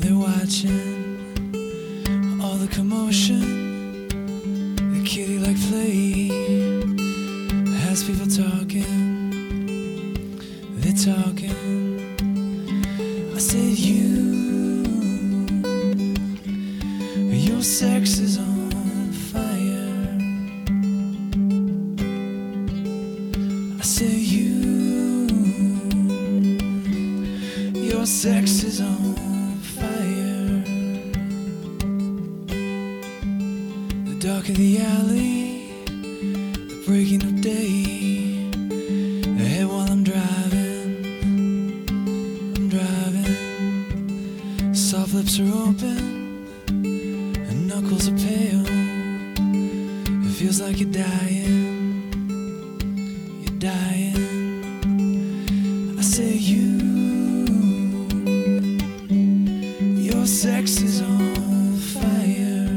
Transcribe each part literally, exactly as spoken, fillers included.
they're watching all the commotion. The kitty like play has people talking. They're talking. I said you, your sex is on fire. I said you, your sex is on fire. The dark of the alley, the breaking of day. Ahead while I'm driving, I'm driving. Soft lips are open and knuckles are pale. It feels like you're dying, you're dying. I say you, your sex is on fire.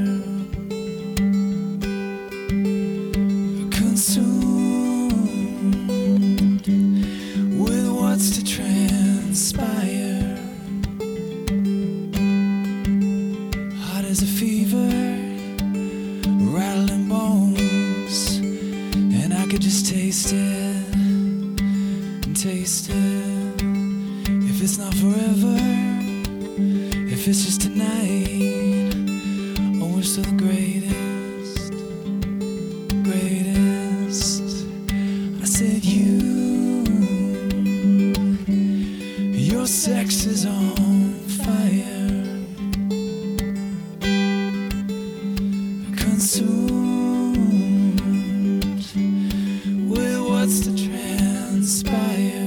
Consumed with what's to transpire. Hot as a fever, rattling bones, and I could just taste it and taste it. If it's not forever, if it's just tonight, oh, we're still the greatest, greatest. I said you, your sex is on fire. Consumed with what's to transpire.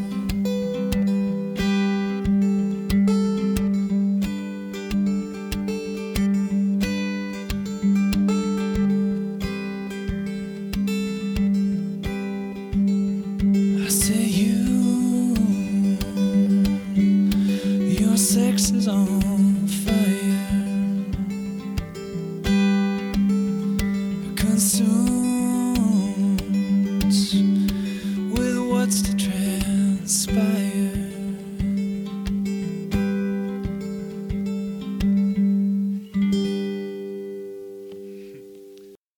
I say you, your sex is on